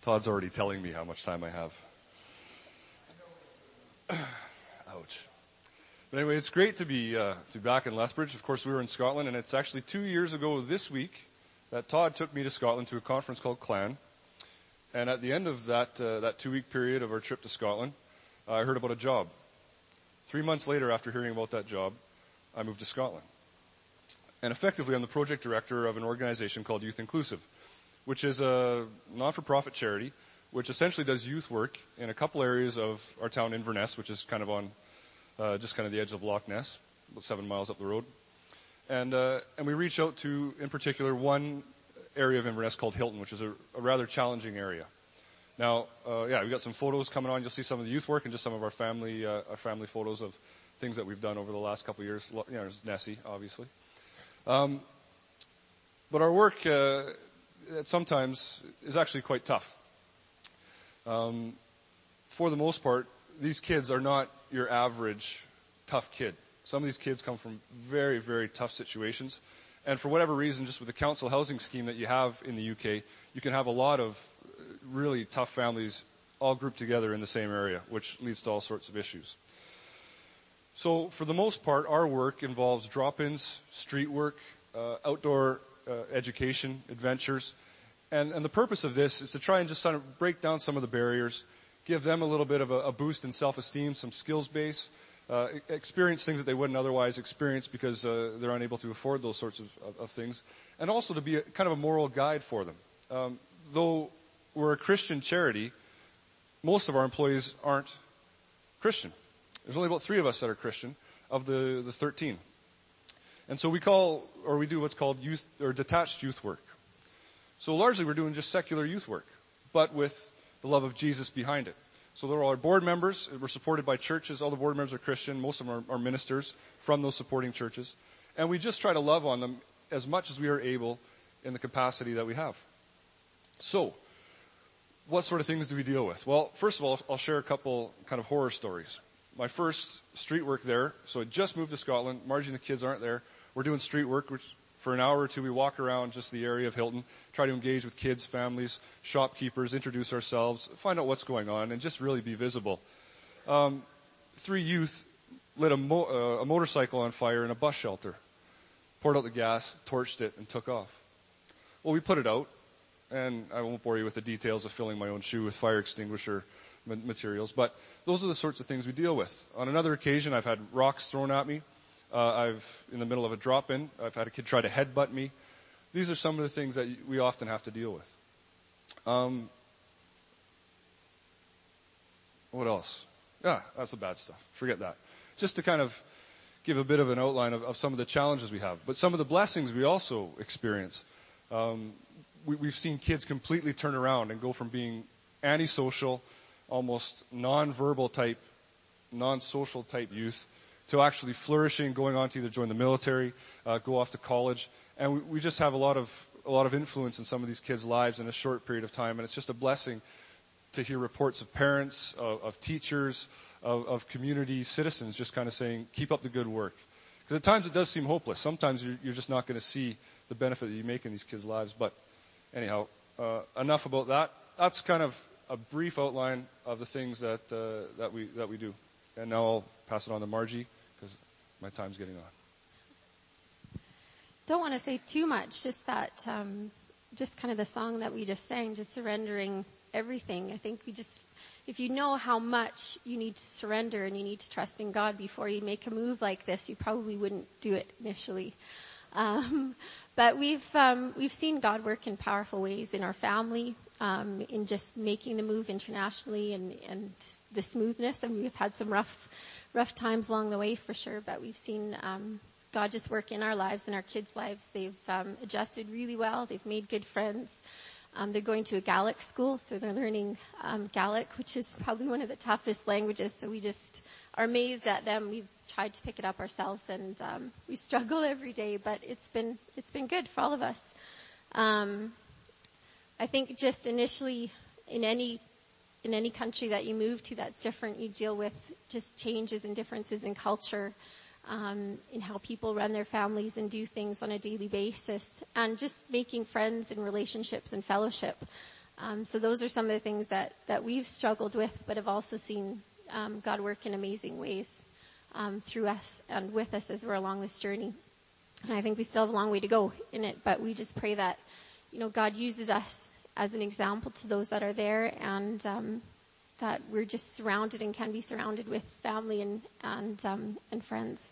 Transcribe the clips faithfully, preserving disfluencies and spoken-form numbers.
Todd's already telling me how much time I have. Ouch. But anyway, it's great to be uh, to be back in Lethbridge. Of course, we were in Scotland, and it's actually two years ago this week that Todd took me to Scotland to a conference called Clan. And at the end of that uh, that two-week period of our trip to Scotland, uh, I heard about a job. Three months later, after hearing about that job, I moved to Scotland. And effectively, I'm the project director of an organization called Youth Inclusive, which is a non-for-profit charity which essentially does youth work in a couple areas of our town, Inverness, which is kind of on uh, just kind of the edge of Loch Ness, about seven miles up the road. And uh, and we reach out to, in particular, one area of Inverness called Hilton, which is a, a rather challenging area. Now, uh, yeah, we've got some photos coming on. You'll see some of the youth work and just some of our family uh, our family photos of things that we've done over the last couple of years. You know, there's Nessie, obviously. Um, but our work uh, sometimes is actually quite tough. Um, for the most part, these kids are not your average tough kid. Some of these kids come from very, very tough situations. And for whatever reason, just with the council housing scheme that you have in the U K, you can have a lot of really tough families all grouped together in the same area, which leads to all sorts of issues. So for the most part, our work involves drop-ins, street work, uh, outdoor uh, education, adventures. And, and the purpose of this is to try and just sort of break down some of the barriers, give them a little bit of a, a boost in self-esteem, some skills base, uh, experience things that they wouldn't otherwise experience because uh, they're unable to afford those sorts of, of, of things, and also to be a, kind of a moral guide for them. Um, though we're a Christian charity, most of our employees aren't Christian. There's only about three of us that are Christian of the, the thirteen. And so we call, or we do what's called youth, or detached youth work. So largely we're doing just secular youth work, but with the love of Jesus behind it. So there are our board members. We're supported by churches. All the board members are Christian. Most of them are, are ministers from those supporting churches. And we just try to love on them as much as we are able in the capacity that we have. So, what sort of things do we deal with? Well, first of all, I'll share a couple kind of horror stories. My first street work there, so I just moved to Scotland. Margie and the kids aren't there. We're doing street work, which for an hour or two we walk around just the area of Hilton, try to engage with kids, families, shopkeepers, introduce ourselves, find out what's going on, and just really be visible. Um, three youth lit a, mo- uh, a motorcycle on fire in a bus shelter, poured out the gas, torched it, and took off. Well, we put it out, and I won't bore you with the details of filling my own shoe with fire extinguisher materials, but those are the sorts of things we deal with. On another occasion, I've had rocks thrown at me. Uh, I've, in the middle of a drop-in, I've had a kid try to headbutt me. These are some of the things that we often have to deal with. Um, what else? Yeah, that's the bad stuff. Forget that. Just to kind of give a bit of an outline of, of some of the challenges we have. But some of the blessings we also experience. Um, we, we've seen kids completely turn around and go from being antisocial, almost non-verbal type, non-social type youth, to actually flourishing, going on to either join the military, uh, go off to college. And we, we just have a lot of a lot of influence in some of these kids' lives in a short period of time. And it's just a blessing to hear reports of parents, of, of teachers, of, of community citizens just kind of saying, keep up the good work. Because at times it does seem hopeless. Sometimes you're, you're just not going to see the benefit that you make in these kids' lives. But anyhow, uh, enough about that. That's kind of a brief outline of the things that uh, that we that we do. And now I'll pass it on to Margie, because my time's getting on. Don't want to say too much, just that, um, just kind of the song that we just sang, just surrendering everything. I think we just, if you know how much you need to surrender and you need to trust in God before you make a move like this, you probably wouldn't do it initially. Um, but we've, um, we've seen God work in powerful ways in our family, um, in just making the move internationally and, and the smoothness. I mean, we've had some rough, rough times along the way for sure, but we've seen, um, God just work in our lives and our kids' lives. They've, um, adjusted really well. They've made good friends. Um, they're going to a Gaelic school, so they're learning, um, Gaelic, which is probably one of the toughest languages. So we just are amazed at them. We've tried to pick it up ourselves, and um, we struggle every day, but it's been it's been good for all of us. Um, I think just initially in any in any country that you move to that's different, you deal with just changes and differences in culture, um, in how people run their families and do things on a daily basis, and just making friends and relationships and fellowship. Um, so those are some of the things that, that we've struggled with, but have also seen um, God work in amazing ways um, through us and with us as we're along this journey. And I think we still have a long way to go in it, but we just pray that, you know, God uses us as an example to those that are there, and um, that we're just surrounded and can be surrounded with family and and um, and friends.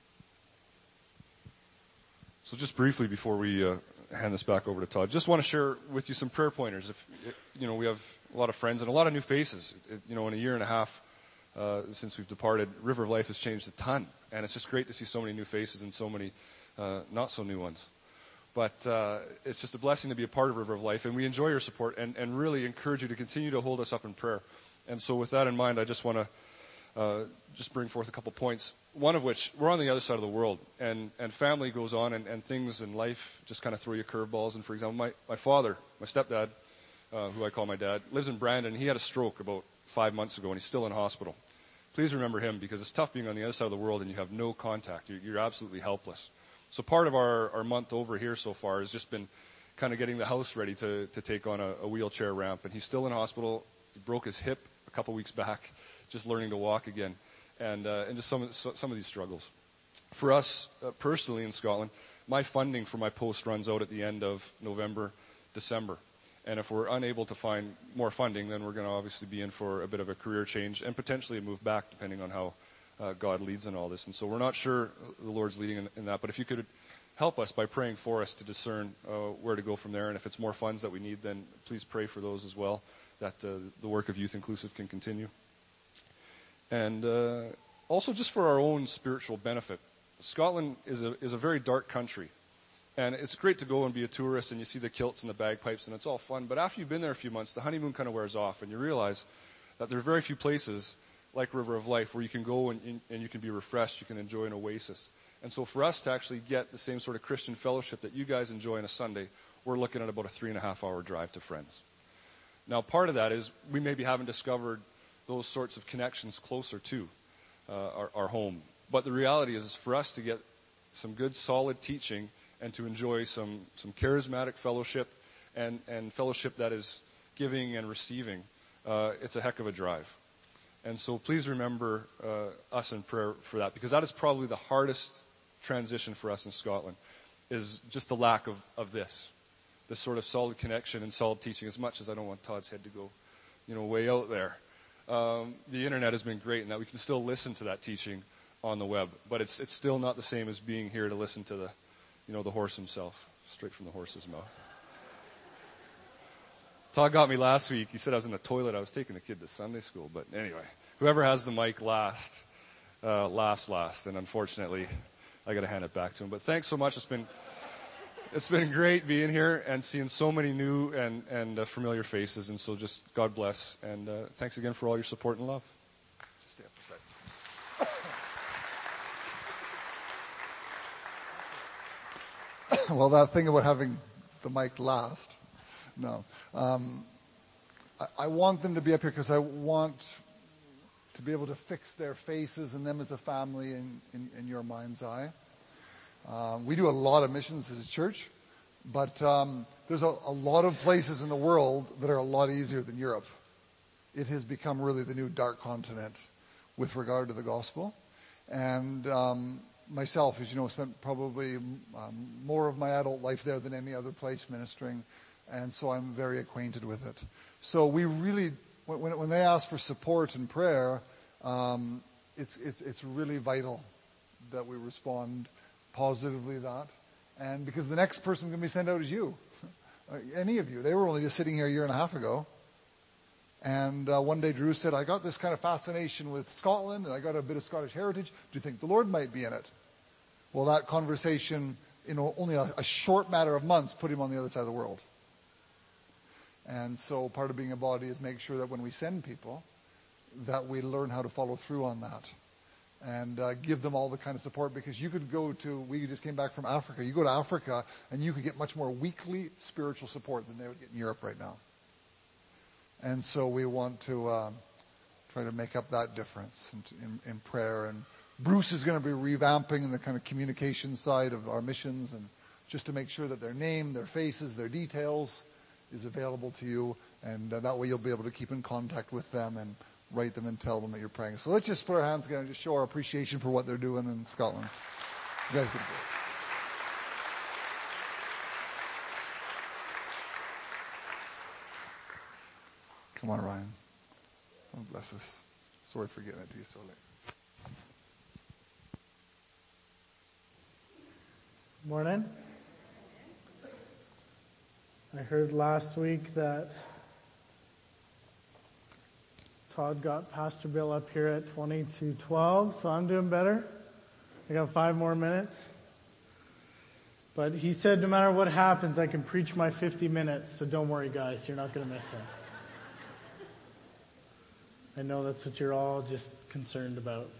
So just briefly before we uh, hand this back over to Todd, just want to share with you some prayer pointers. If you know, we have a lot of friends and a lot of new faces. It, you know, in a year and a half uh, since we've departed, River of Life has changed a ton, and it's just great to see so many new faces and so many uh, not so new ones. But uh, it's just a blessing to be a part of River of Life, and we enjoy your support and, and really encourage you to continue to hold us up in prayer. And so with that in mind, I just want to uh, just bring forth a couple points, one of which, we're on the other side of the world, and, and family goes on, and, and things in life just kind of throw you curveballs. And for example, my, my father, my stepdad, uh, who I call my dad, lives in Brandon. He had a stroke about five months ago, and he's still in hospital. Please remember him, because it's tough being on the other side of the world and you have no contact. You're, you're absolutely helpless. So part of our, our month over here so far has just been kind of getting the house ready to, to take on a, a wheelchair ramp. And he's still in hospital. He broke his hip a couple weeks back, just learning to walk again. And, uh, and just some of, some of these struggles. For us, uh, personally in Scotland, my funding for my post runs out at the end of November, December. And if we're unable to find more funding, then we're going to obviously be in for a bit of a career change and potentially a move back, depending on how Uh, God leads in all this. And so we're not sure the Lord's leading in, in that, but if you could help us by praying for us to discern uh, where to go from there, and if it's more funds that we need, then please pray for those as well, that uh, the work of Youth Inclusive can continue. And uh, also just for our own spiritual benefit, Scotland is a, is a very dark country. And it's great to go and be a tourist, and you see the kilts and the bagpipes, and it's all fun. But after you've been there a few months, the honeymoon kind of wears off, and you realize that there are very few places like River of Life, where you can go and, and you can be refreshed, you can enjoy an oasis. And so for us to actually get the same sort of Christian fellowship that you guys enjoy on a Sunday, we're looking at about a three and a half hour drive to Friends. Now part of that is we maybe haven't discovered those sorts of connections closer to uh, our, our home. But the reality is, is for us to get some good solid teaching and to enjoy some, some charismatic fellowship and, and fellowship that is giving and receiving, uh, it's a heck of a drive. And so please remember uh, us in prayer for that, because that is probably the hardest transition for us in Scotland, is just the lack of, of this, this sort of solid connection and solid teaching, as much as I don't want Todd's head to go, you know, way out there. Um, the internet has been great in that we can still listen to that teaching on the web, but it's it's still not the same as being here to listen to the, you know, the horse himself, straight from the horse's mouth. Todd got me last week. He said I was in the toilet. I was taking the kid to Sunday school. But anyway, whoever has the mic last uh, laughs last. And unfortunately, I got to hand it back to him. But thanks so much. It's been it's been great being here and seeing so many new and and uh, familiar faces. And so just God bless. And uh, thanks again for all your support and love. Just stay up a second. Well, that thing about having the mic last. No. Um, I, I want them to be up here because I want to be able to fix their faces and them as a family in, in, in your mind's eye. Um, we do a lot of missions as a church, but um, there's a, a lot of places in the world that are a lot easier than Europe. It has become really the new dark continent with regard to the gospel. And um, myself, as you know, spent probably um, more of my adult life there than any other place ministering. And so I'm very acquainted with it. So we really, when, when they ask for support and prayer, um, it's, it's, it's really vital that we respond positively to that. And because the next person going to be sent out is you. Any of you. They were only just sitting here a year and a half ago. And uh, one day Drew said, I got this kind of fascination with Scotland, and I got a bit of Scottish heritage. Do you think the Lord might be in it? Well, that conversation, you know, only a, a short matter of months put him on the other side of the world. And so part of being a body is make sure that when we send people, that we learn how to follow through on that. And uh, give them all the kind of support, because you could go to, we just came back from Africa, you go to Africa and you could get much more weekly spiritual support than they would get in Europe right now. And so we want to uh, try to make up that difference in, in, in prayer. And Bruce is going to be revamping the kind of communication side of our missions, and just to make sure that their name, their faces, their details is available to you, And uh, that way you'll be able to keep in contact with them and write them and tell them that you're praying. So let's just put our hands together and just show our appreciation for what they're doing in Scotland. You guys did great. Come on, Ryan. Oh, bless us. Sorry for getting it to you so late. Morning. I heard last week that Todd got Pastor Bill up here at twenty-two twelve, so I'm doing better. I got five more minutes. But he said no matter what happens, I can preach my fifty minutes, so don't worry guys, you're not going to miss it. I know that's what you're all just concerned about.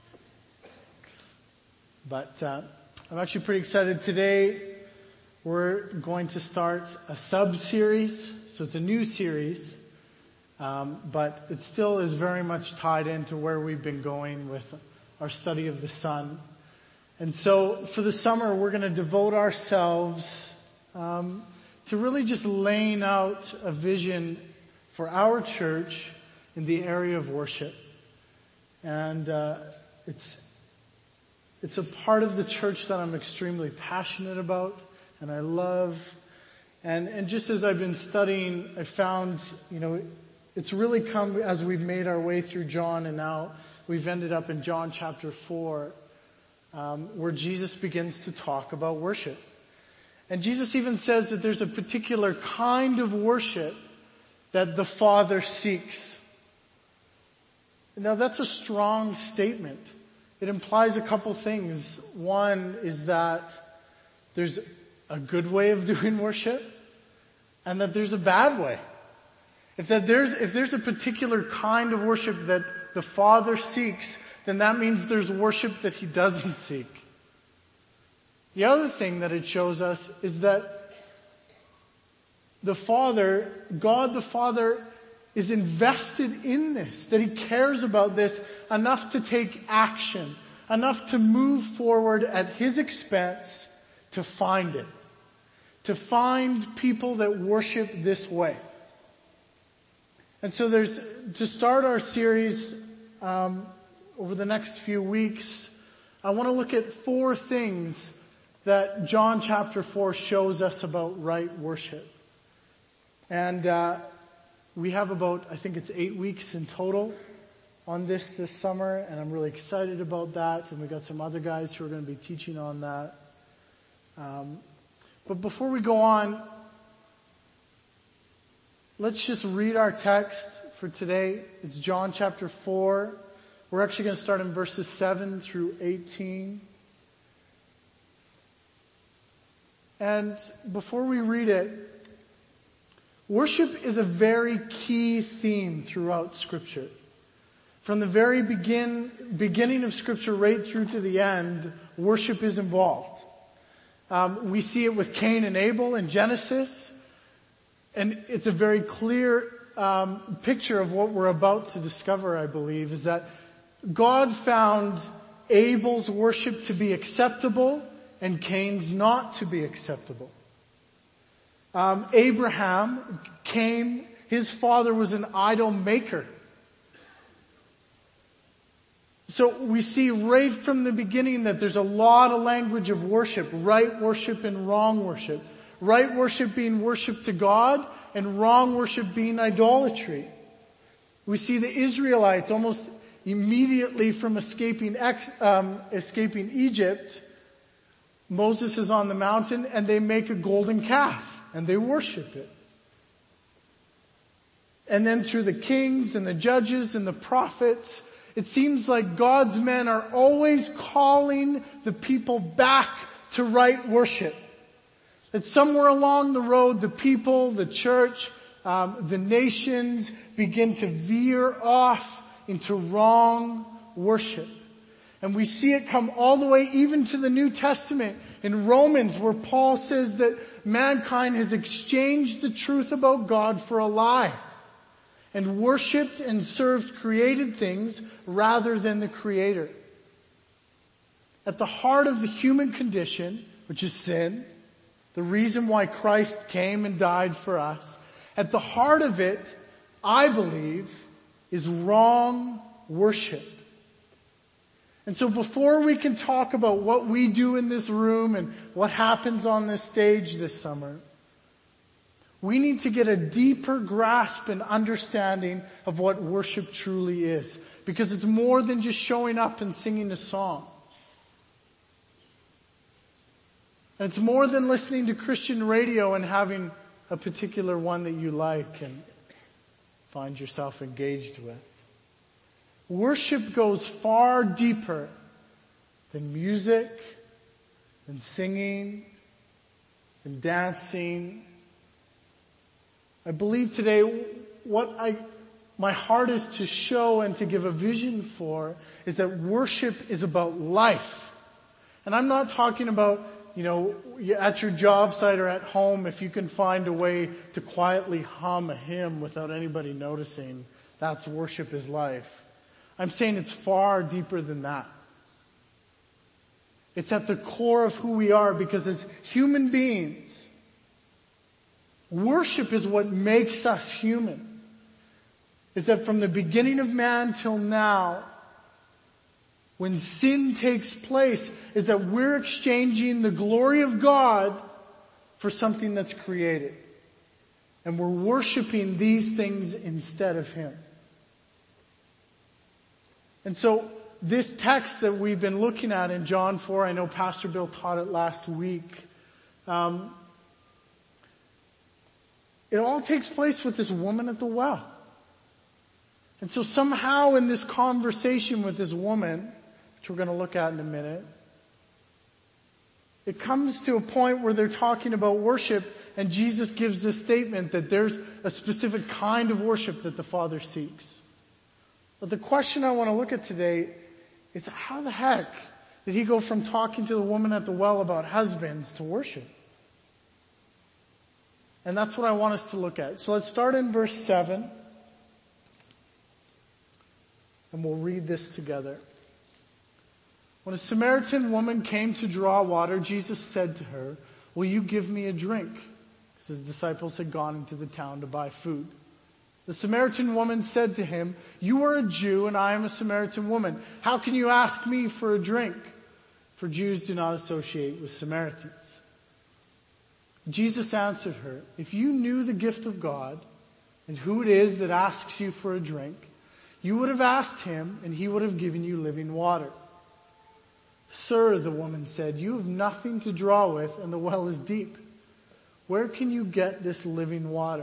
But uh, I'm actually pretty excited. Today we're going to start a sub-series. So it's a new series, um, but it still is very much tied into where we've been going with our study of the Son. And so for the summer, we're going to devote ourselves um, to really just laying out a vision for our church in the area of worship. And uh, it's it's a part of the church that I'm extremely passionate about and I love. And and just as I've been studying, I found, you know, it's really come as we've made our way through John, and now we've ended up in John chapter four, um, where Jesus begins to talk about worship. And Jesus even says that there's a particular kind of worship that the Father seeks. Now that's a strong statement. It implies a couple things. One is that there's a good way of doing worship and that there's a bad way. If that there's, if there's a particular kind of worship that the Father seeks, then that means there's worship that He doesn't seek. The other thing that it shows us is that the Father, God the Father, is invested in this, that He cares about this enough to take action, enough to move forward at His expense to find it, to find people that worship this way. And so there's, to start our series um, over the next few weeks, I want to look at four things that John chapter four shows us about right worship. And uh we have about, I think it's eight weeks in total on this this summer, and I'm really excited about that. And we got some other guys who are going to be teaching on that. Um, but before we go on, let's just read our text for today. It's John chapter four. We're actually going to start in verses seven through eighteen. And before we read it, worship is a very key theme throughout Scripture. From the very begin, beginning of Scripture right through to the end, worship is involved. Um, we see it with Cain and Abel in Genesis, and it's a very clear um, picture of what we're about to discover, I believe, is that God found Abel's worship to be acceptable and Cain's not to be acceptable. Um, Abraham came, his father was an idol maker. So we see right from the beginning that there's a lot of language of worship, right worship and wrong worship. Right worship being worship to God and wrong worship being idolatry. We see the Israelites almost immediately from escaping, ex, um, escaping Egypt. Moses is on the mountain and they make a golden calf and they worship it. And then through the kings and the judges and the prophets, it seems like God's men are always calling the people back to right worship. That somewhere along the road, the people, the church, um, the nations begin to veer off into wrong worship. And we see it come all the way even to the New Testament in Romans, where Paul says that mankind has exchanged the truth about God for a lie and worshipped and served created things rather than the Creator. At the heart of the human condition, which is sin, the reason why Christ came and died for us, At the heart of it, I believe, is wrong worship. And so before we can talk about what we do in this room and what happens on this stage this summer, we need to get a deeper grasp and understanding of what worship truly is. Because it's more than just showing up and singing a song. And it's more than listening to Christian radio and having a particular one that you like and find yourself engaged with. Worship goes far deeper than music, than singing, than dancing. I believe today what I, my heart is to show and to give a vision for is that worship is about life. And I'm not talking about, you know, at your job site or at home, if you can find a way to quietly hum a hymn without anybody noticing, that's worship is life. I'm saying it's far deeper than that. It's at the core of who we are, because as human beings, worship is what makes us human. Is that from the beginning of man till now, when sin takes place, is that we're exchanging the glory of God for something that's created. And we're worshiping these things instead of Him. And so this text that we've been looking at in John four, I know Pastor Bill taught it last week. Um, it all takes place with this woman at the well. And so somehow in this conversation with this woman, which we're going to look at in a minute, it comes to a point where they're talking about worship, and Jesus gives this statement that there's a specific kind of worship that the Father seeks. But the question I want to look at today is, how the heck did he go from talking to the woman at the well about husbands to worship? And that's what I want us to look at. So let's start in verse seven. And we'll read this together. When a Samaritan woman came to draw water, Jesus said to her, "Will you give me a drink?" Because his disciples had gone into the town to buy food. The Samaritan woman said to him, "You are a Jew and I am a Samaritan woman. How can you ask me for a drink?" For Jews do not associate with Samaritans. Jesus answered her, "If you knew the gift of God and who it is that asks you for a drink, you would have asked him and he would have given you living water." "Sir," the woman said, "you have nothing to draw with and the well is deep. Where can you get this living water?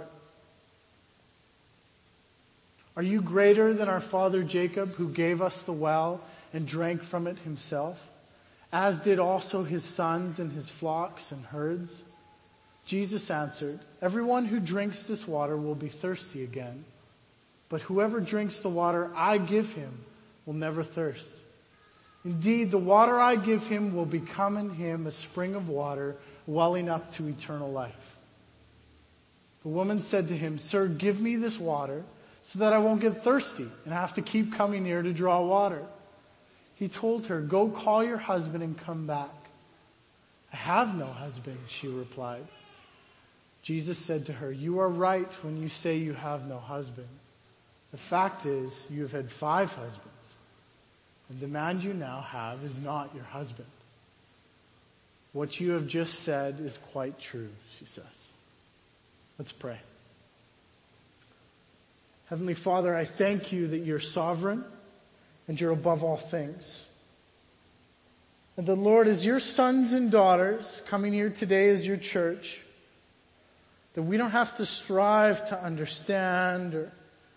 Are you greater than our father Jacob, who gave us the well and drank from it himself, as did also his sons and his flocks and herds?" Jesus answered, "Everyone who drinks this water will be thirsty again. But whoever drinks the water I give him will never thirst. Indeed, the water I give him will become in him a spring of water welling up to eternal life." The woman said to him, "Sir, give me this water so that I won't get thirsty and have to keep coming here to draw water." He told her, "Go call your husband and come back." "I have no husband," she replied. Jesus said to her, "You are right when you say you have no husband. The fact is, you have had five husbands, and the man you now have is not your husband. What you have just said is quite true," she says. Let's pray. Heavenly Father, I thank you that you're sovereign and you're above all things. And the Lord, as your sons and daughters coming here today as your church, that we don't have to strive to understand or,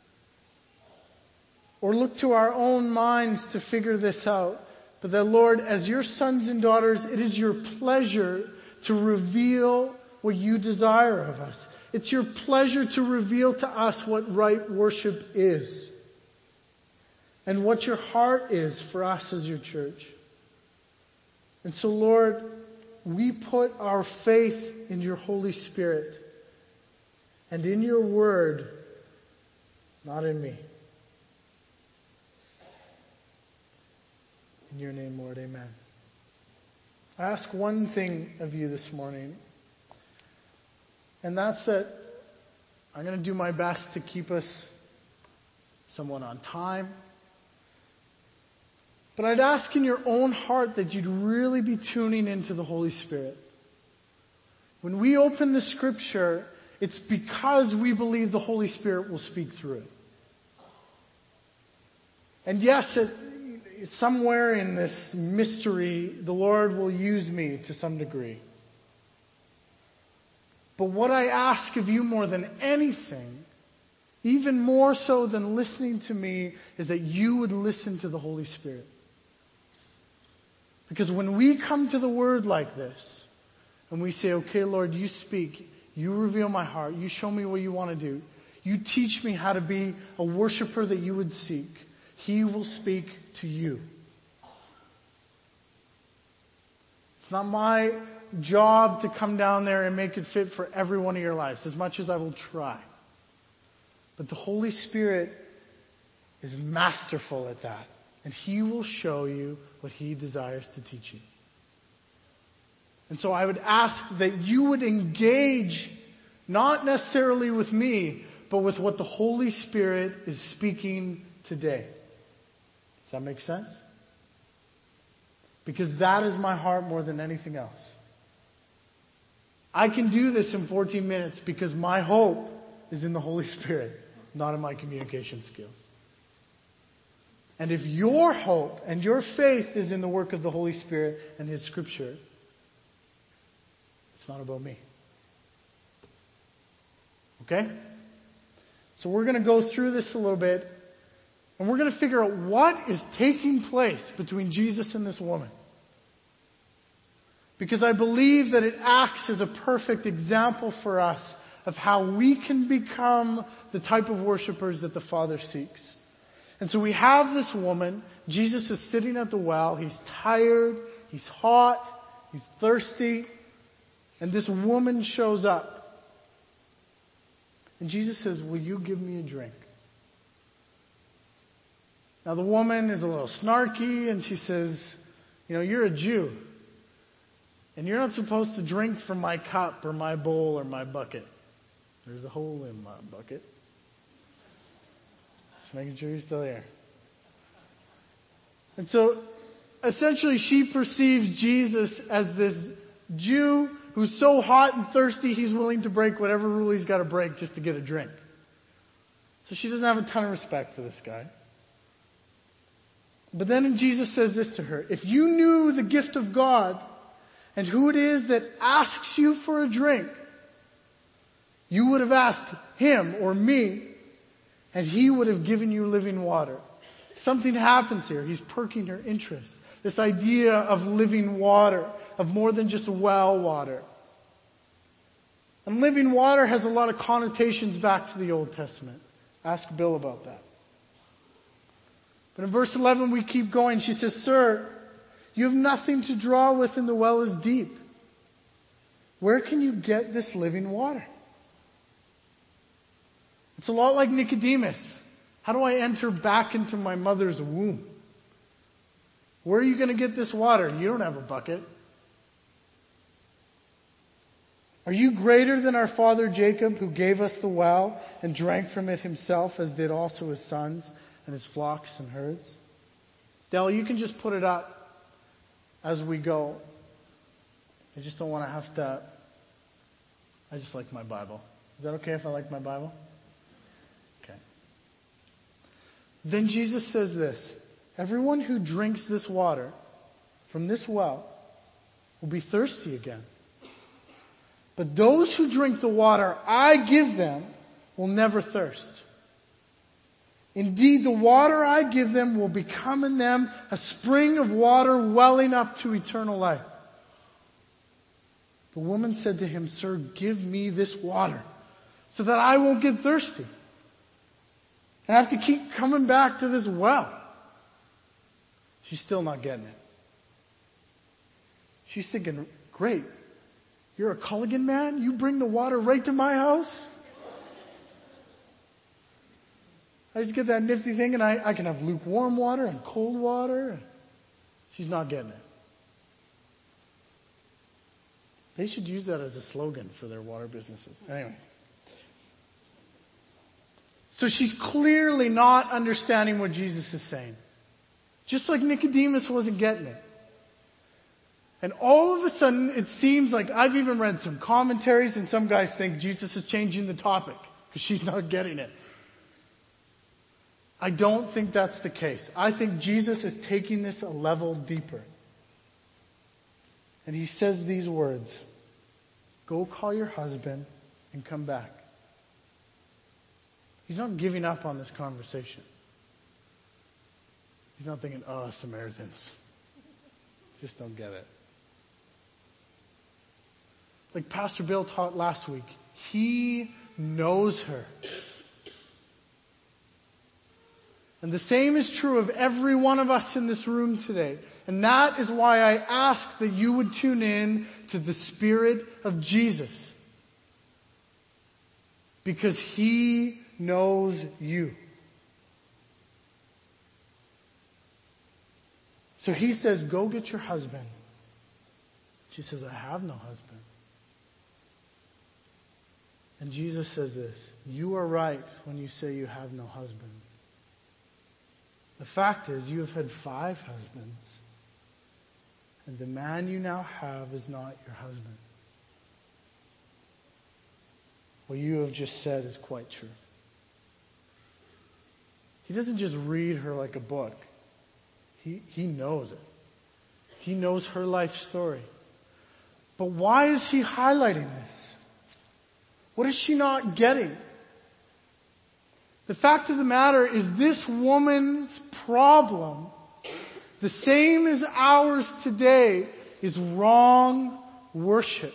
or look to our own minds to figure this out. But that, Lord, as your sons and daughters, it is your pleasure to reveal what you desire of us. It's your pleasure to reveal to us what right worship is and what your heart is for us as your church. And so, Lord, we put our faith in your Holy Spirit and in your word, not in me. In your name, Lord, amen. I ask one thing of you this morning, and that's that I'm going to do my best to keep us somewhat on time. But I'd ask in your own heart that you'd really be tuning into the Holy Spirit. When we open the scripture, it's because we believe the Holy Spirit will speak through it. And yes, it, somewhere in this mystery, the Lord will use me to some degree. But what I ask of you more than anything, even more so than listening to me, is that you would listen to the Holy Spirit. Because when we come to the Word like this, and we say, okay, Lord, you speak, you reveal my heart, you show me what you want to do, you teach me how to be a worshiper that you would seek, He will speak to you. It's not my job to come down there and make it fit for every one of your lives, as much as I will try. But the Holy Spirit is masterful at that, and He will show you what He desires to teach you. And so I would ask that you would engage, not necessarily with me, but with what the Holy Spirit is speaking today. Does that make sense? Because that is my heart more than anything else. I can do this in fourteen minutes because my hope is in the Holy Spirit, not in my communication skills. And if your hope and your faith is in the work of the Holy Spirit and His Scripture, it's not about me. Okay? So we're going to go through this a little bit, and we're going to figure out what is taking place between Jesus and this woman. Because I believe that it acts as a perfect example for us of how we can become the type of worshipers that the Father seeks. And so we have this woman. Jesus is sitting at the well. He's tired. He's hot. He's thirsty. And this woman shows up. And Jesus says, will you give me a drink? Now the woman is a little snarky and she says, you know, you're a Jew. And you're not supposed to drink from my cup or my bowl or my bucket. There's a hole in my bucket. Just making sure you're still here. And so, essentially she perceives Jesus as this Jew who's so hot and thirsty he's willing to break whatever rule he's got to break just to get a drink. So she doesn't have a ton of respect for this guy. But then Jesus says this to her, if you knew the gift of God and who it is that asks you for a drink, you would have asked him or me, and he would have given you living water. Something happens here. He's perking her interest. This idea of living water, of more than just well water. And living water has a lot of connotations back to the Old Testament. Ask Bill about that. But in verse eleven we keep going. She says, sir, you have nothing to draw with and the well is deep. Where can you get this living water? It's a lot like Nicodemus. How do I enter back into my mother's womb? Where are you going to get this water? You don't have a bucket. Are you greater than our father Jacob, who gave us the well and drank from it himself, as did also his sons and his flocks and herds? Dell, you can just put it up as we go. I just don't want to have to. I just like my Bible. Is that okay if I like my Bible? Okay. Then Jesus says this, everyone who drinks this water from this well will be thirsty again. But those who drink the water I give them will never thirst. Indeed, the water I give them will become in them a spring of water welling up to eternal life. The woman said to him, sir, give me this water so that I won't get thirsty and have to keep coming back to this well. She's still not getting it. She's thinking, great, you're a Culligan man? You bring the water right to my house? I just get that nifty thing and I, I can have lukewarm water and cold water. She's not getting it. They should use that as a slogan for their water businesses. Anyway. So she's clearly not understanding what Jesus is saying. Just like Nicodemus wasn't getting it. And all of a sudden, it seems like I've even read some commentaries and some guys think Jesus is changing the topic because she's not getting it. I don't think that's the case. I think Jesus is taking this a level deeper. And he says these words, "Go call your husband and come back." He's not giving up on this conversation. He's not thinking, oh, Samaritans just don't get it. Like Pastor Bill taught last week, he knows her. And the same is true of every one of us in this room today. And that is why I ask that you would tune in to the Spirit of Jesus. Because he knows you. So he says, go get your husband. She says, I have no husband. And Jesus says this, you are right when you say you have no husband. The fact is, you have had five husbands, and the man you now have is not your husband. What you have just said is quite true. He doesn't just read her like a book. He, he knows it. He knows her life story. But why is he highlighting this? What is she not getting? The fact of the matter is this woman's problem, the same as ours today, is wrong worship.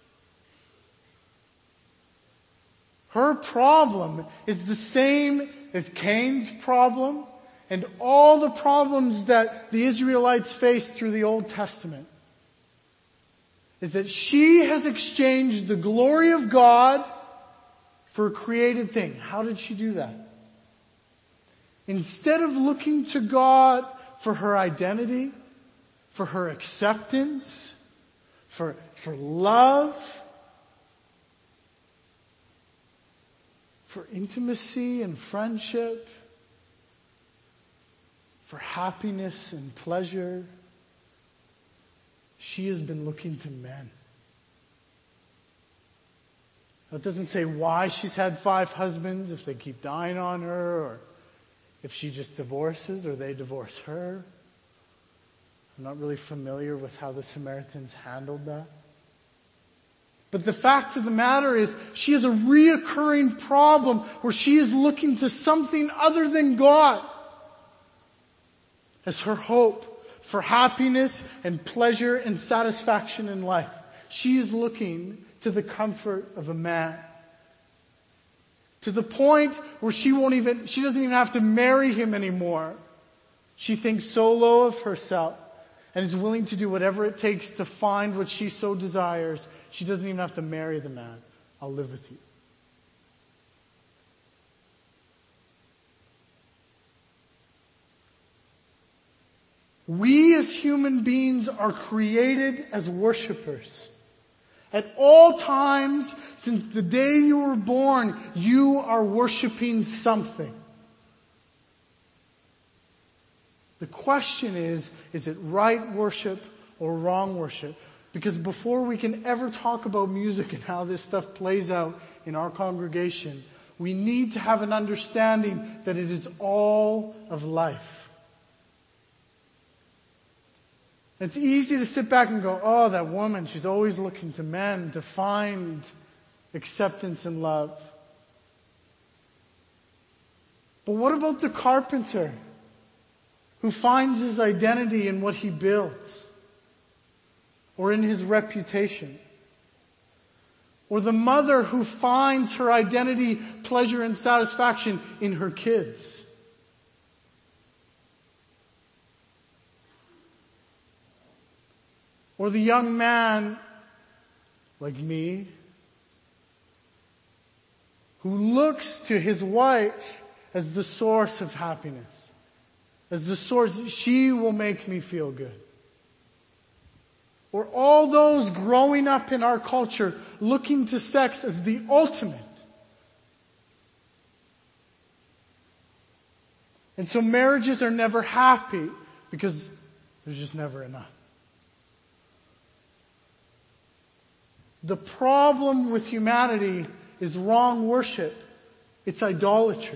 Her problem is the same as Cain's problem and all the problems that the Israelites faced through the Old Testament. Is that she has exchanged the glory of God for a created thing. How did she do that? Instead of looking to God for her identity, for her acceptance, for, for love, for intimacy and friendship, for happiness and pleasure, she has been looking to men. Now, it doesn't say why she's had five husbands, if they keep dying on her, or if she just divorces or they divorce her. I'm not really familiar with how the Samaritans handled that. But the fact of the matter is, she has a reoccurring problem where she is looking to something other than God as her hope for happiness and pleasure and satisfaction in life. She is looking to the comfort of a man. To the point where she won't even, she doesn't even have to marry him anymore. She thinks so low of herself and is willing to do whatever it takes to find what she so desires. She doesn't even have to marry the man. I'll live with you. We as human beings are created as worshipers. At all times, since the day you were born, you are worshiping something. The question is, is it right worship or wrong worship? Because before we can ever talk about music and how this stuff plays out in our congregation, we need to have an understanding that it is all of life. It's easy to sit back and go, oh, that woman, she's always looking to men to find acceptance and love. But what about the carpenter who finds his identity in what he builds or in his reputation? Or the mother who finds her identity, pleasure, and satisfaction in her kids? Or the young man, like me, who looks to his wife as the source of happiness, as the source, she will make me feel good. Or all those growing up in our culture looking to sex as the ultimate. And so marriages are never happy because there's just never enough. The problem with humanity is wrong worship. It's idolatry.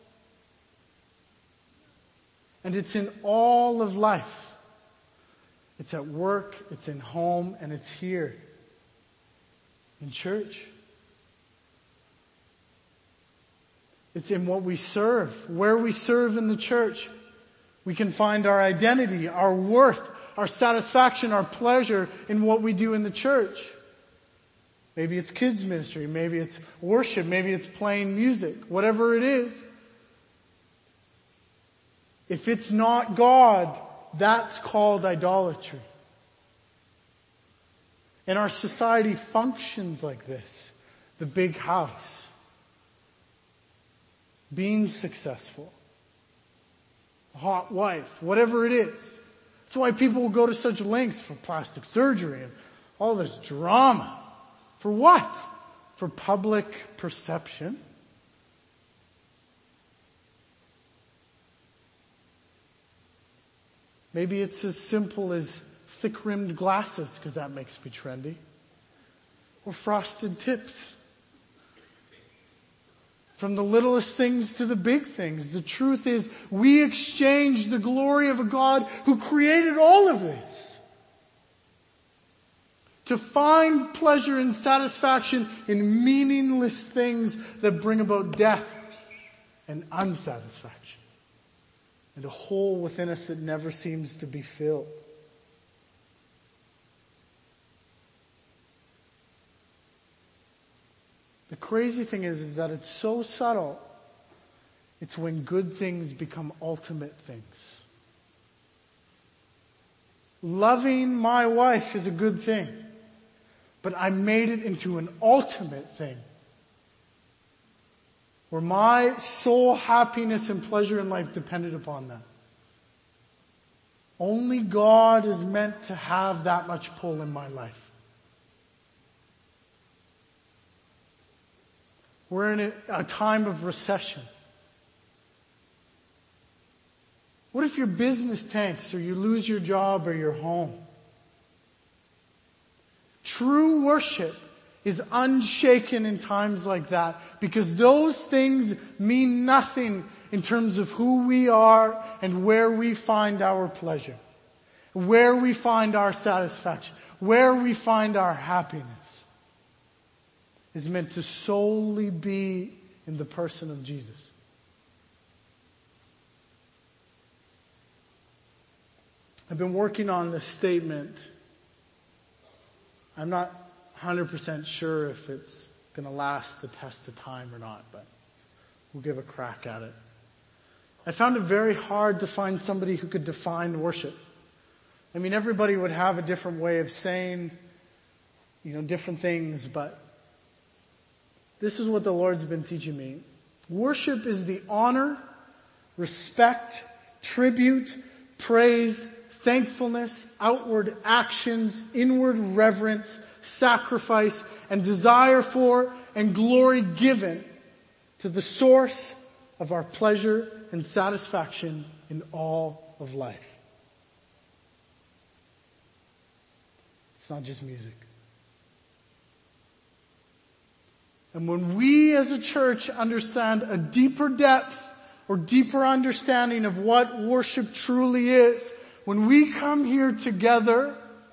And it's in all of life. It's at work, it's in home, and it's here in church. It's in what we serve, where we serve in the church. We can find our identity, our worth, our satisfaction, our pleasure in what we do in the church. Maybe it's kids ministry, maybe it's worship, maybe it's playing music, whatever it is. If it's not God, that's called idolatry. And our society functions like this. The big house. Being successful. A hot wife. Whatever it is. That's why people will go to such lengths for plastic surgery and all this drama. For what? For public perception. Maybe it's as simple as thick-rimmed glasses, because that makes me trendy. Or frosted tips. From the littlest things to the big things. The truth is, we exchange the glory of a God who created all of this. To find pleasure and satisfaction in meaningless things that bring about death and unsatisfaction. And a hole within us that never seems to be filled. The crazy thing is, is that it's so subtle. It's when good things become ultimate things. Loving my wife is a good thing. But I made it into an ultimate thing. Where my sole happiness and pleasure in life depended upon that. Only God is meant to have that much pull in my life. We're in a, a time of recession. What if your business tanks or you lose your job or your home? True worship is unshaken in times like that because those things mean nothing in terms of who we are and where we find our pleasure, where we find our satisfaction, where we find our happiness. Is meant to solely be in the person of Jesus. I've been working on this statement. I'm not one hundred percent sure if it's going to last the test of time or not, but we'll give a crack at it. I found it very hard to find somebody who could define worship. I mean, everybody would have a different way of saying, you know, different things, but this is what the Lord's been teaching me. Worship is the honor, respect, tribute, praise, thankfulness, outward actions, inward reverence, sacrifice, and desire for and glory given to the source of our pleasure and satisfaction in all of life. It's not just music. And when we as a church understand a deeper depth or deeper understanding of what worship truly is, when we come here together,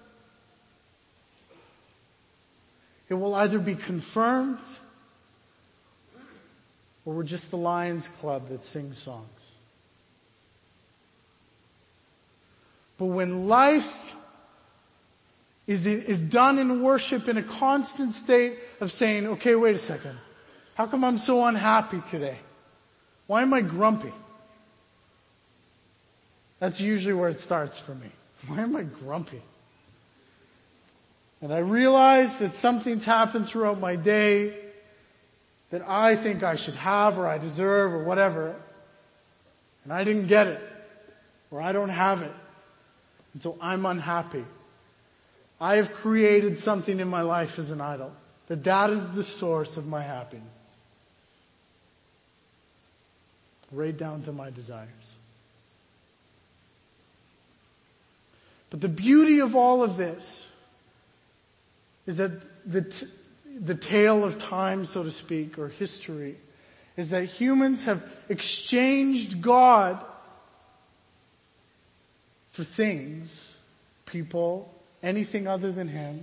it will either be confirmed or we're just the Lions Club that sings songs. But when life is, is done in worship in a constant state of saying, okay, wait a second. How come I'm so unhappy today? Why am I grumpy? That's usually where it starts for me. Why am I grumpy? And I realize that something's happened throughout my day that I think I should have or I deserve or whatever. And I didn't get it. Or I don't have it. And so I'm unhappy. I have created something in my life as an idol. That that is the source of my happiness. right down to my desires. But the beauty of all of this is that the, t- the tale of time, so to speak, or history, is that humans have exchanged God for things, people, anything other than Him.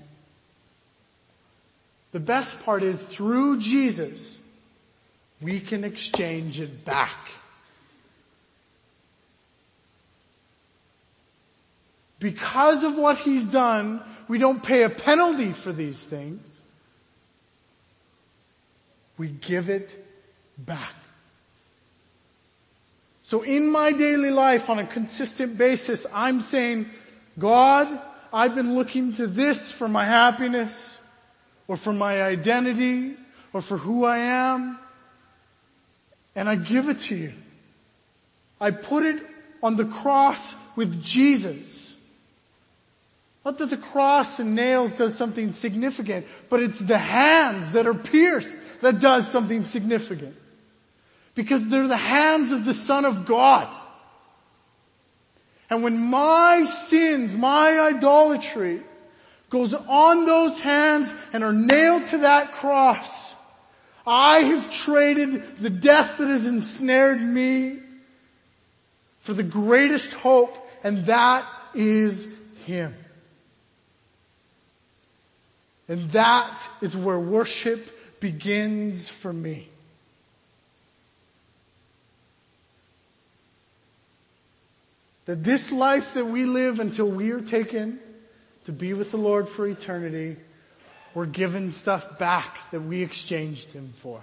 The best part is through Jesus, we can exchange it back. Because of what He's done, we don't pay a penalty for these things. We give it back. So in my daily life, on a consistent basis, I'm saying, God, I've been looking to this for my happiness, or for my identity, or for who I am, and I give it to you. I put it on the cross with Jesus. Not that the cross and nails does something significant, but it's the hands that are pierced that does something significant. Because they're the hands of the Son of God. And when my sins, my idolatry, goes on those hands and are nailed to that cross, I have traded the death that has ensnared me for the greatest hope, and that is Him. And that is where worship begins for me. That this life that we live until we are taken to be with the Lord for eternity, we're given stuff back that we exchanged Him for.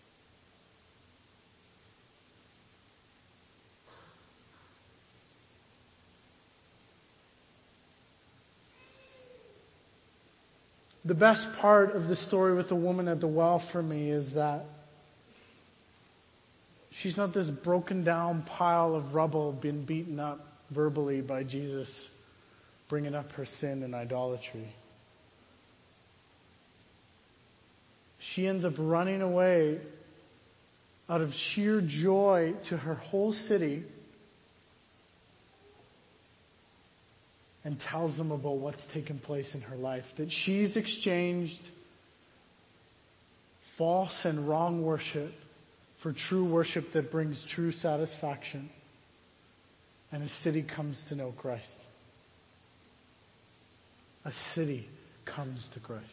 The best part of the story with the woman at the well for me is that she's not this broken down pile of rubble being beaten up verbally by Jesus, bringing up her sin and idolatry. She ends up running away out of sheer joy to her whole city and tells them about what's taken place in her life. That she's exchanged false and wrong worship for true worship that brings true satisfaction. And a city comes to know Christ. A city comes to Christ.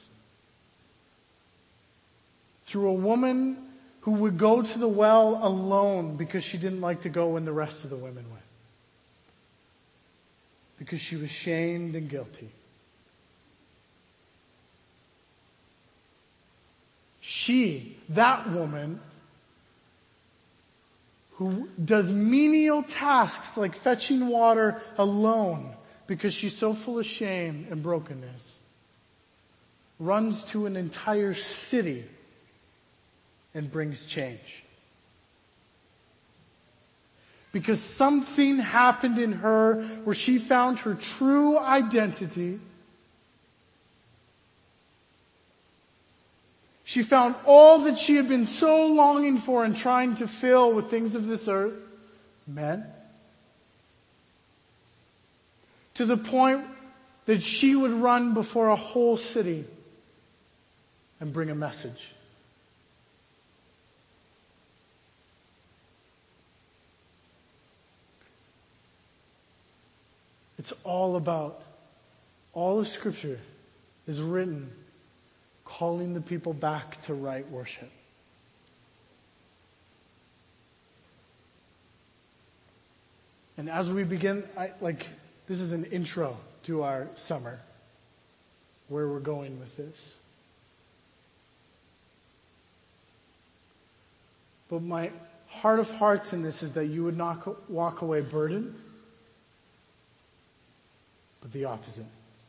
Through a woman who would go to the well alone because she didn't like to go when the rest of the women went. Because she was shamed and guilty. She, that woman, who does menial tasks like fetching water alone because she's so full of shame and brokenness, runs to an entire city and brings change. Because something happened in her where she found her true identity. She found all that she had been so longing for and trying to fill with things of this earth, men, to the point that she would run before a whole city and bring a message. It's all about, all of Scripture is written calling the people back to right worship. And as we begin, I, like, this is an intro to our summer, where we're going with this. But my heart of hearts in this is that you would not walk away burdened, but the opposite.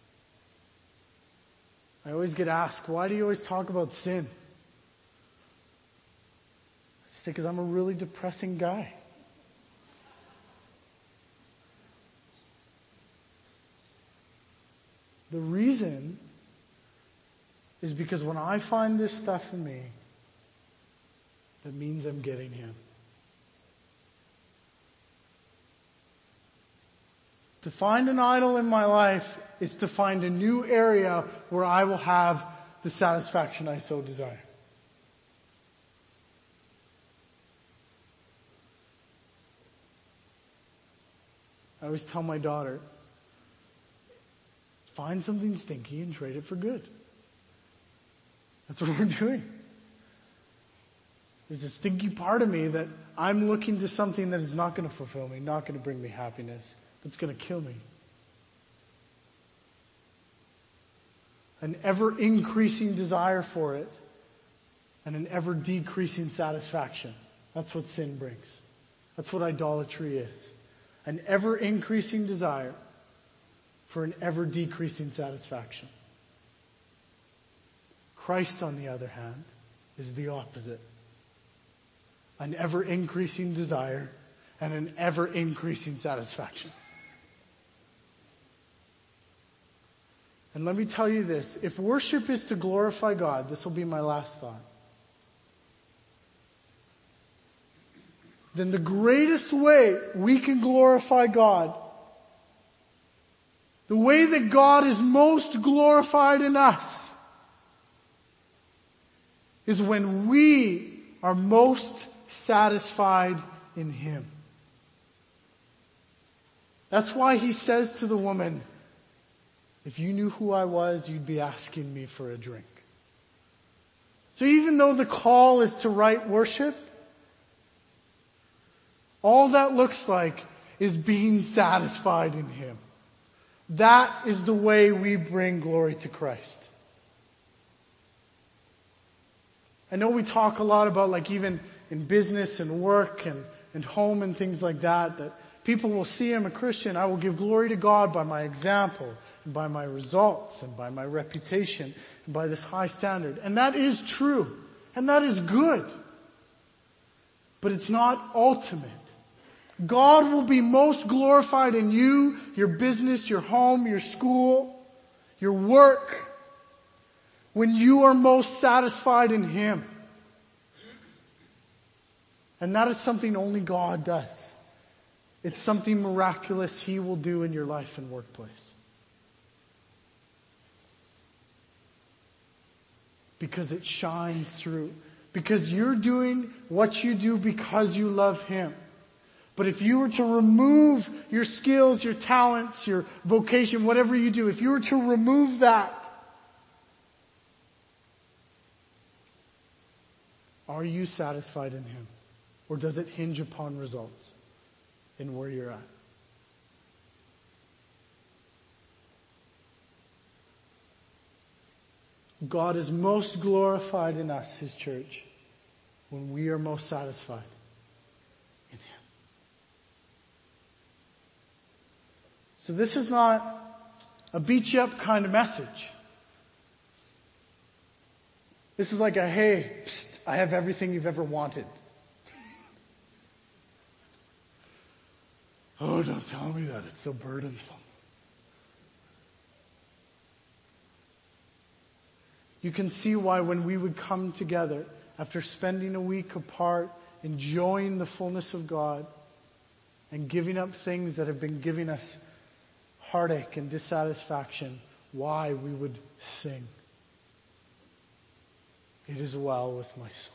I always get asked, why do you always talk about sin? I say, because I'm a really depressing guy. The reason is because when I find this stuff in me, that means I'm getting Him. To find an idol in my life is to find a new area where I will have the satisfaction I so desire. I always tell my daughter, find something stinky and trade it for good. That's what we're doing. There's a stinky part of me that I'm looking to something that is not going to fulfill me, not going to bring me happiness, but it's going to kill me. An ever increasing desire for it and an ever decreasing satisfaction. That's what sin brings. That's what idolatry is. An ever increasing desire for an ever decreasing satisfaction. Christ, on the other hand, is the opposite. An ever increasing desire and an ever increasing satisfaction. And let me tell you this, if worship is to glorify God, this will be my last thought, then the greatest way we can glorify God, the way that God is most glorified in us, is when we are most satisfied in Him. That's why He says to the woman, if you knew who I was, you'd be asking me for a drink. So even though the call is to right worship, all that looks like is being satisfied in Him. That is the way we bring glory to Christ. I know we talk a lot about, like, even in business and work and, and home and things like that, that people will see I'm a Christian. I will give glory to God by my example and by my results and by my reputation and by this high standard. And that is true. And that is good. But it's not ultimate. God will be most glorified in you, your business, your home, your school, your work, when you are most satisfied in Him. And that is something only God does. It's something miraculous He will do in your life and workplace. Because it shines through. Because you're doing what you do because you love Him. But if you were to remove your skills, your talents, your vocation, whatever you do, if you were to remove that, are you satisfied in Him? Or does it hinge upon results in where you're at? God is most glorified in us, His church, when we are most satisfied in Him. So this is not a beat you up kind of message. This is like a, hey, psst, I have everything you've ever wanted. Oh, don't tell me that. It's so burdensome. You can see why when we would come together after spending a week apart, enjoying the fullness of God, and giving up things that have been giving us heartache and dissatisfaction, why we would sing, "It is well with my soul."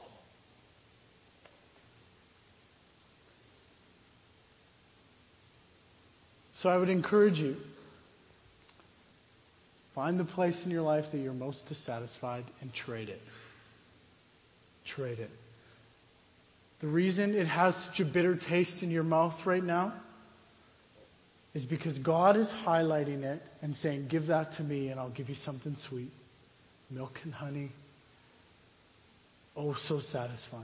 So I would encourage you, find the place in your life that you're most dissatisfied and trade it. Trade it. The reason it has such a bitter taste in your mouth right now is because God is highlighting it and saying, give that to me and I'll give you something sweet. Milk and honey. Oh, so satisfying.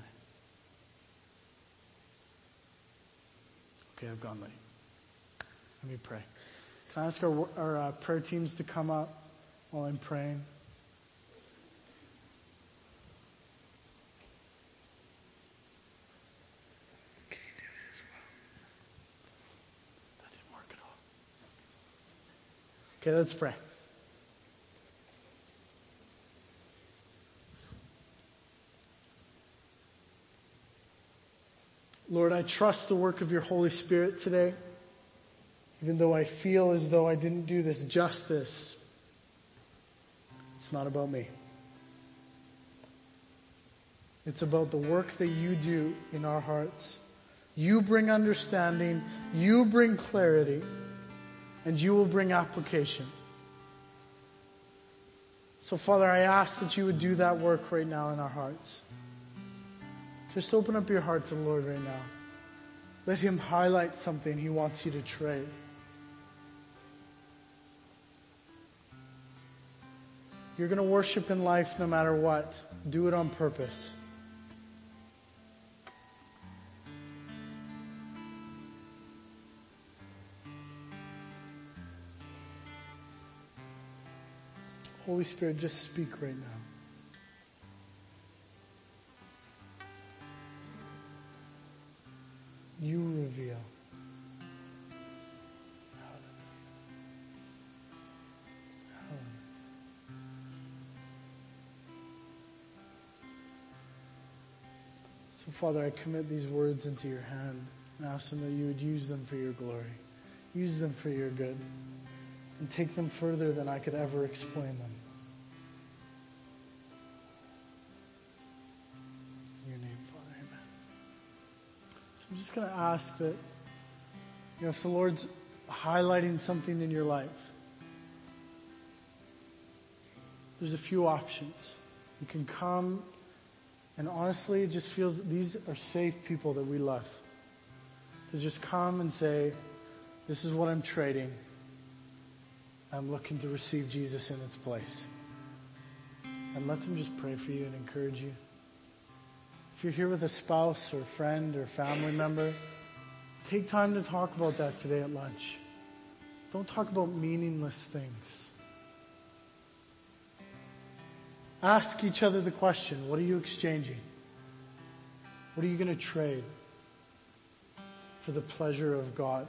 Okay, I've gone late. Let me pray. Can I ask our, our uh, prayer teams to come up while I'm praying? Can you do it as well? That didn't work at all. Okay, let's pray. Lord, I trust the work of your Holy Spirit today. Even though I feel as though I didn't do this justice, it's not about me. It's about the work that you do in our hearts. You bring understanding, you bring clarity, and you will bring application. So Father, I ask that you would do that work right now in our hearts. Just open up your heart to the Lord right now. Let him highlight something he wants you to trade. You're going to worship in life no matter what. Do it on purpose. Holy Spirit, just speak right now. You reveal. So Father, I commit these words into your hand and ask them that you would use them for your glory. Use them for your good. And take them further than I could ever explain them. In your name, Father, amen. So I'm just going to ask that, you know, if the Lord's highlighting something in your life, there's a few options. You can come, and honestly, it just feels these are safe people that we love. To just come and say, this is what I'm trading. I'm looking to receive Jesus in its place. And let them just pray for you and encourage you. If you're here with a spouse or a friend or family member, take time to talk about that today at lunch. Don't talk about meaningless things. Ask each other the question, what are you exchanging? What are you going to trade for the pleasure of God?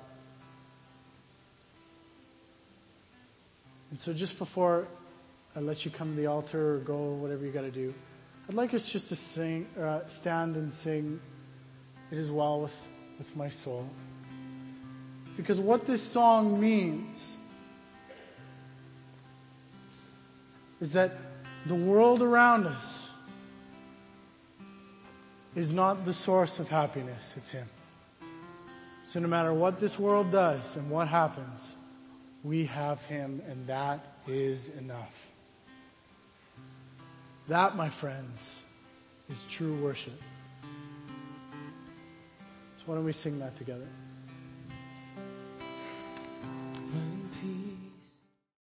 And so just before I let you come to the altar or go, whatever you got to do, I'd like us just to sing, uh, stand and sing, "It Is Well with, with My Soul." Because what this song means is that the world around us is not the source of happiness, it's Him. So no matter what this world does and what happens, we have Him, and that is enough. That, my friends, is true worship. So why don't we sing that together?